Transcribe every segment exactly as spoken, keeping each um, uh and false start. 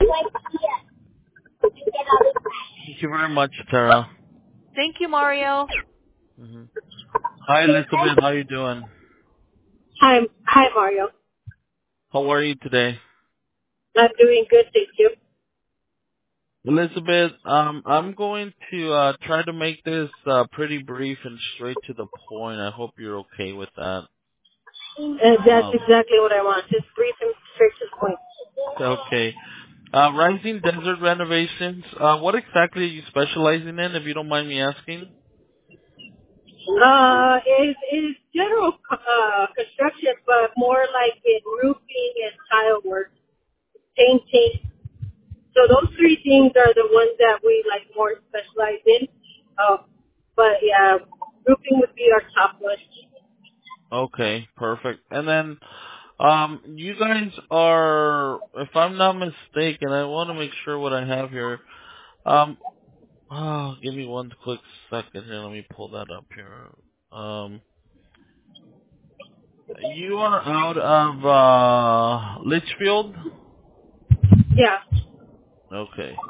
Thank you very much, Tara. Thank you, Mario. hmm Hi, Elizabeth. How you doing? Hi, hi, Mario. How are you today? I'm doing good, thank you. Elizabeth, um, I'm going to uh, try to make this uh, pretty brief and straight to the point. I hope you're okay with that. And that's Um, exactly what I want. Just brief and straight to the point. okay. Uh, Rising Desert Renovations. Uh, what exactly are you specializing in, if you don't mind me asking? Uh, is is general uh construction, but more like in roofing and tile work, painting. So those three things are the ones that we like more specialize in. Uh, but yeah, roofing would be our top one. Okay, perfect. And then, um, you guys are, if I'm not mistaken, I want to make sure what I have here. Um, oh, give me one quick second here. Let me pull that up here. Um, you are out of uh, Litchfield. Yeah. Okay.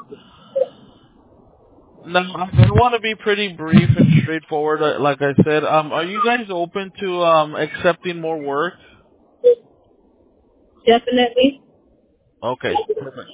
Now, I want to be pretty brief and straightforward. uh, Like I said, um, are you guys open to um accepting more work? Definitely. Okay, perfect.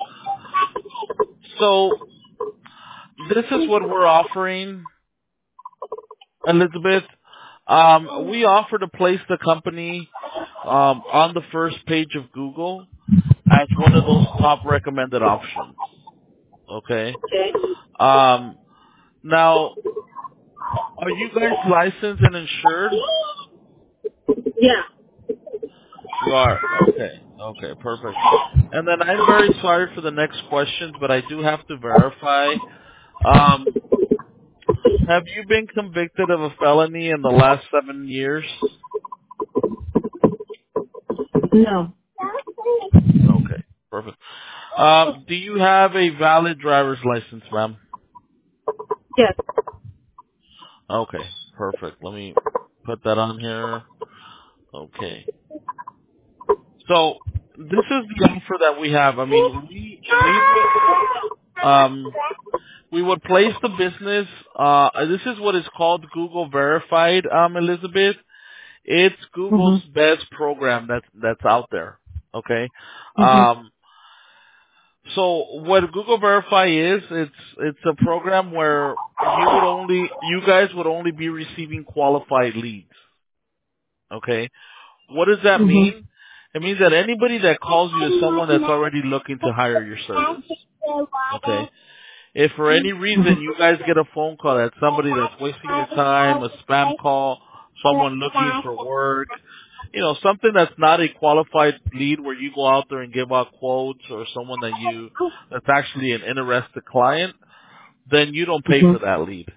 So this is what we're offering, Elizabeth. Um, we offer to place the company um, on the first page of Google as one of those top recommended options. Okay. Okay. Um, now, are you guys licensed and insured? Yeah. You are. Okay. Okay. Perfect. And then I'm very sorry for the next questions, but I do have to verify. Um, have you been convicted of a felony in the last seven years? No. Okay. Perfect. Um, do you have a valid driver's license, ma'am? Yes. Okay. Perfect. Let me put that on here. Okay. So this is the offer that we have. I mean, we we would um we would place the business. Uh, this is what is called Google Verified, um, Elizabeth. It's Google's Mhm. best program that's that's out there. Okay. Mhm. Um, so what Google Verify is, it's it's a program where you would only you guys would only be receiving qualified leads. Okay. What does that Mhm. mean? It means that anybody that calls you is someone that's already looking to hire your service. Okay. If for any reason you guys get a phone call that's somebody that's wasting your time, a spam call, someone looking for work, you know, something that's not a qualified lead where you go out there and give out quotes, or someone that you, that's actually an interested client, then you don't pay for Mhm. that lead.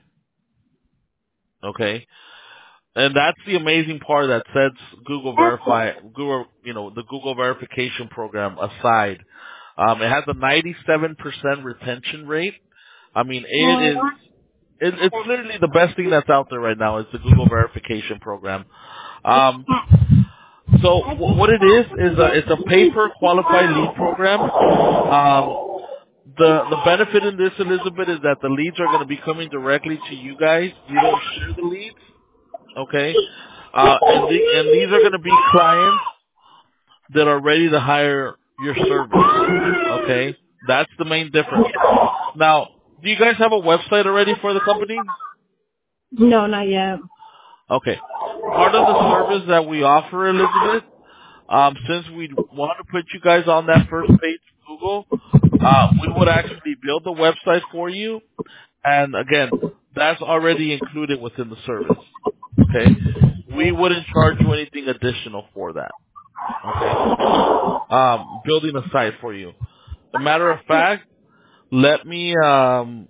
Okay? And that's the amazing part that sets Google Verify, Google, you know, the Google verification program aside. Um, it has a ninety-seven percent retention rate. I mean, it is, it, it's literally the best thing that's out there right now is the Google verification program. Um, so w- what it is, is a, it's a pay-per qualified lead program. Um, the, the benefit in this, Elizabeth, is that the leads are going to be coming directly to you guys. You don't share the leads. Okay. Uh, and the, and these are going to be clients that are ready to hire your service. Okay. That's the main difference. Now, do you guys have a website already for the company? No, not yet. Okay. Part of the service that we offer, Elizabeth, um, since we want to put you guys on that first page of Google, uh, we would actually build the website for you. And again, that's already included within the service. Okay. We wouldn't charge you anything additional for that. Okay. Um, building a site for you. As a matter of fact, let me um,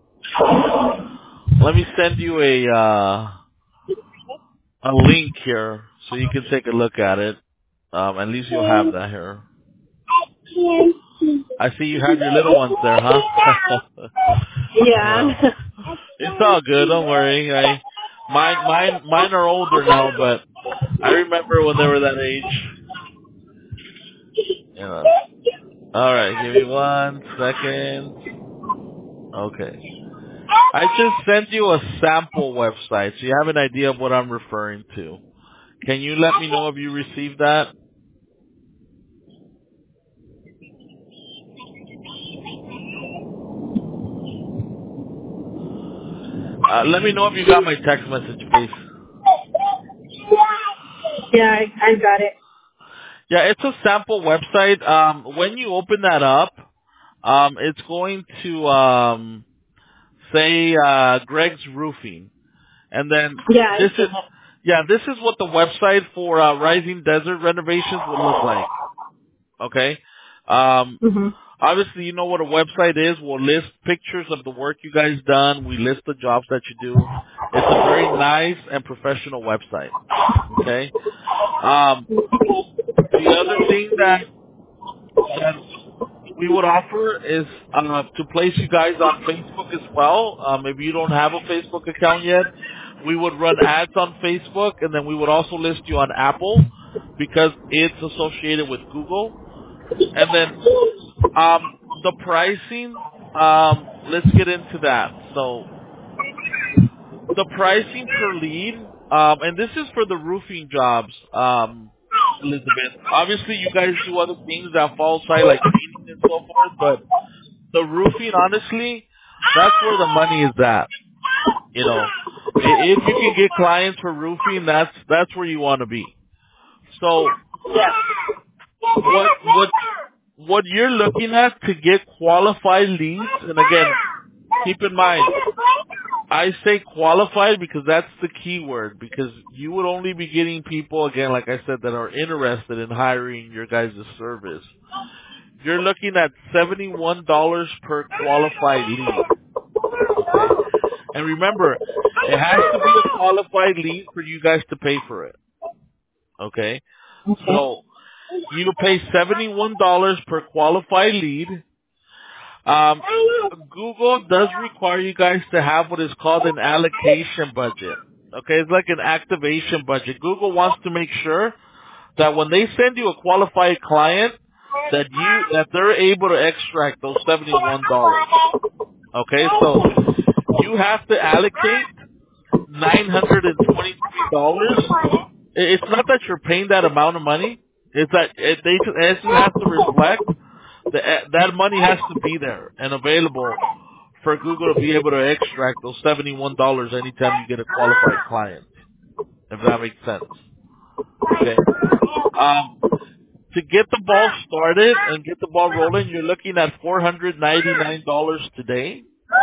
let me send you a uh, a link here so you can take a look at it. Um, at least you'll have that here. I see you have your little ones there, huh? uh, Yeah. it's all good. Don't worry. I, mine, mine, mine are older now, but I remember when they were that age. Yeah. All right, give me one second. Okay. I just sent you a sample website, so you have an idea of what I'm referring to. Can you let me know if you received that? Uh, let me know if you got my text message, please. Yeah, I, I got it. Yeah, it's a sample website. Um, when you open that up, um, it's going to um, say uh, Greg's Roofing, and then Yeah, I this see is it. yeah, this is what the website for uh, Rising Desert renovations would look like. Okay. Um, Mhm. obviously, you know what a website is. We'll list pictures of the work you guys done. We list the jobs that you do. It's a very nice and professional website. Okay. Um, the other thing that that we would offer is uh, to place you guys on Facebook as well. Um, if you don't have a Facebook account yet, we would run ads on Facebook, and then we would also list you on Apple because it's associated with Google. And then um, the pricing, um, let's get into that. So the pricing per lead, um, and this is for the roofing jobs, um, Elizabeth. Obviously, you guys do other things that fall outside, like painting and so forth, but the roofing, honestly, that's where the money is at. You know, I- if you can get clients for roofing, that's that's where you want to be. So what what what you're looking at to get qualified leads, and again, keep in mind, I say qualified because that's the key word, because you would only be getting people, again, like I said, that are interested in hiring your guys' service. You're looking at seventy-one dollars per qualified lead. Okay? And remember, it has to be a qualified lead for you guys to pay for it. Okay? So, you pay seventy-one dollars per qualified lead. Um, Google does require you guys to have what is called an allocation budget. Okay, it's like an activation budget. Google wants to make sure that when they send you a qualified client, that you that they're able to extract those seventy-one dollars. Okay, so you have to allocate nine hundred and twenty-three dollars. It's not that you're paying that amount of money. It's that it, they it just has to reflect the, that money has to be there and available for Google to be able to extract those seventy-one dollars anytime you get a qualified client, if that makes sense. Okay. Um, to get the ball started and get the ball rolling, you're looking at four hundred ninety-nine dollars today,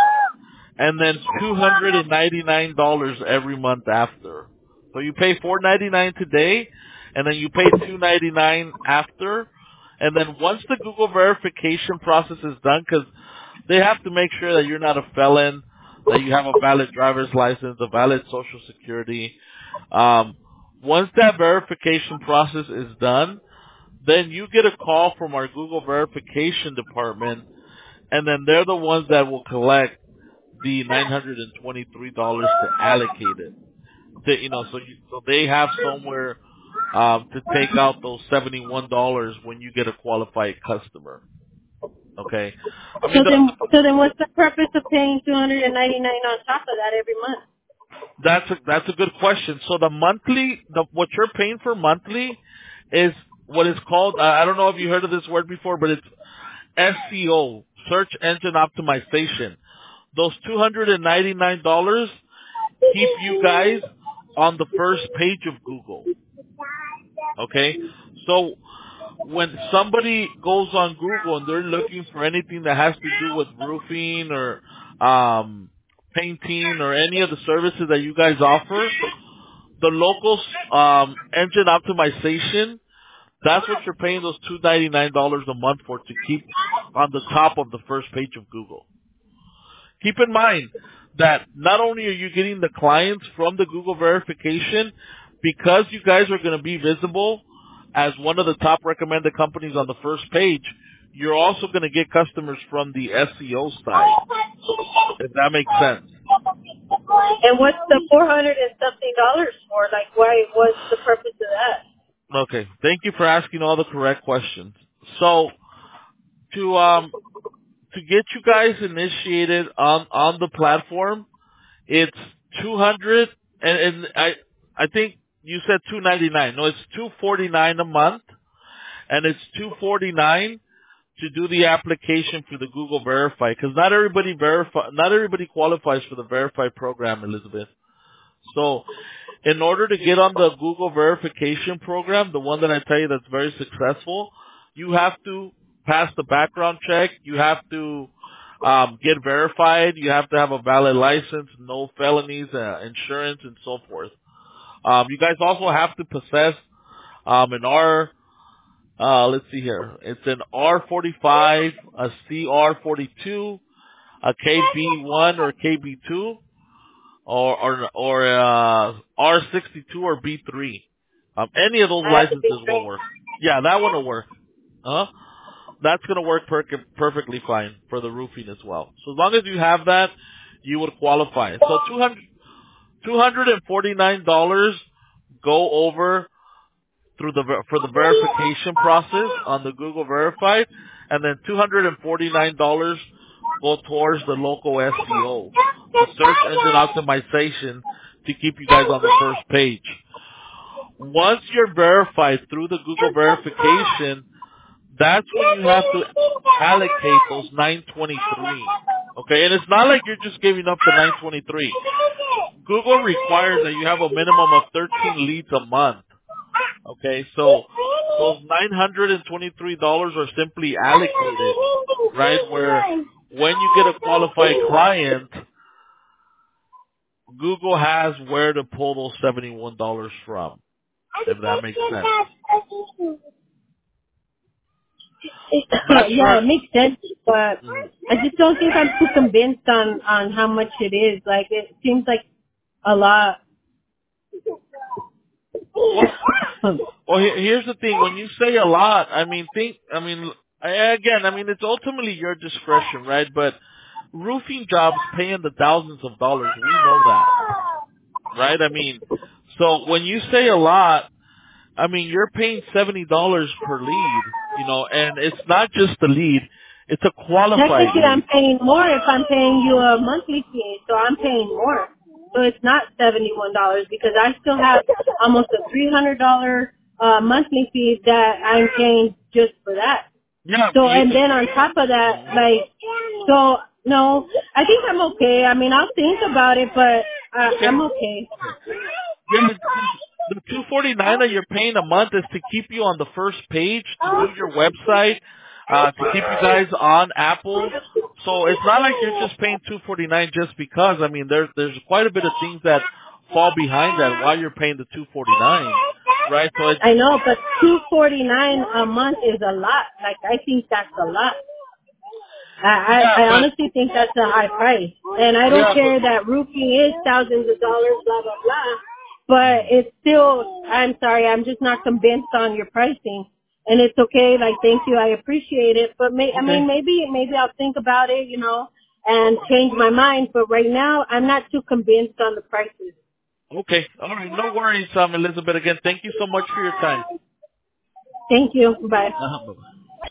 and then two hundred ninety-nine dollars every month after. So you pay four hundred ninety-nine dollars today, and then you pay two hundred ninety-nine dollars after. And then once the Google verification process is done, because they have to make sure that you're not a felon, that you have a valid driver's license, a valid social security. Um, once that verification process is done, then you get a call from our Google verification department, and then they're the ones that will collect the nine hundred twenty-three dollars to allocate it. To, you know, so you, so they have somewhere um, to take out those seventy-one dollars when you get a qualified customer. Okay, I So mean the, then, so then, what's the purpose of paying two hundred and ninety nine on top of that every month? that's a that's a good question. So the monthly, the what you're paying for monthly is what is called. I I don't know if you heard of this word before, but it's S E O, search engine optimization. Those two hundred ninety-nine dollars keep you guys on the first page of Google. Okay? So when somebody goes on Google and they're looking for anything that has to do with roofing or um, painting or any of the services that you guys offer, the local um, engine optimization, that's what you're paying those two hundred ninety-nine dollars a month for, to keep on the top of the first page of Google. Keep in mind that not only are you getting the clients from the Google verification, because you guys are going to be visible as one of the top recommended companies on the first page, you're also going to get customers from the S E O side, if that makes sense. And what's the four hundred and something dollars for? Like, why? What's the purpose of that? Okay, thank you for asking all the correct questions. So, to um to get you guys initiated on on the platform, it's two hundred and, and I I think you said two ninety nine. No, it's two forty nine a month, and it's two forty nine to do the application for the Google Verify, because not everybody verify, not everybody qualifies for the Verify program, Elizabeth. So, in order to get on the Google verification program, the one that I tell you that's very successful, you have to pass the background check. You have to um, get verified. You have to have a valid license, no felonies, uh, insurance, and so forth. Um, you guys also have to possess um, an R. Uh, let's see here. It's an R forty-five, a C R forty-two, a K B one or K B two. Or or or uh, R sixty-two or B three. Um, any of those licenses will work. Yeah, that one will work. Huh? That's gonna work per- perfectly fine for the roofing as well. So as long as you have that, you would qualify. So two hundred two hundred and forty nine dollars go over through the ver- for the verification process on the Google Verified, and then two hundred and forty nine dollars go towards the local S E O, the search engine optimization, to keep you guys on the first page. Once you're verified through the Google verification, that's when you have to allocate those nine twenty-three. Okay, and it's not like you're just giving up the nine twenty-three. Google requires that you have a minimum of thirteen leads a month. Okay, so those nine hundred twenty-three dollars are simply allocated, right? Where when you get a qualified client, Google has where to pull those seventy-one dollars from, if that makes sense. Not Yeah, sure. it makes sense, but Mm. I just don't think I'm too convinced on on how much it is. Like, it seems like a lot. Well, well, he- here's the thing. When you say a lot, I mean, think, I mean, I- again, I mean, it's ultimately your discretion, right? But roofing jobs pay in the thousands of dollars. We know that, right? I mean, so when you say a lot, I mean, you're paying seventy dollars per lead, you know, and it's not just the lead. It's a qualified Technically, I'm lead. paying more if I'm paying you a monthly fee, so I'm paying more. So it's not seventy-one dollars because I still have almost a three hundred dollars uh, monthly fee that I'm paying just for that. Yeah. So, You, and then on top of that, like, so, no, I think I'm okay. I mean, I'll think about it, but uh, okay. I'm okay. Yeah, the two forty nine that you're paying a month is to keep you on the first page, to do your website, uh, to keep you guys on Apple. So it's not like you're just paying two forty nine just because. I mean, there's there's quite a bit of things that fall behind that while you're paying the two forty nine, right? So it's I know, but two forty-nine a month is a lot. Like, I think that's a lot. I, yeah, I, I but honestly think that's a high price. And I don't yeah, but care that roofing is thousands of dollars, blah, blah, blah. But it's still, I'm sorry, I'm just not convinced on your pricing. And it's okay, like, thank you, I appreciate it. But may, I okay, mean, maybe, maybe I'll think about it, you know, and change my mind. But right now, I'm not too convinced on the prices. okay, all right, no worries, um, Elizabeth. Again, thank you so much for your time. Thank you. Bye. Uh-huh, bye-bye.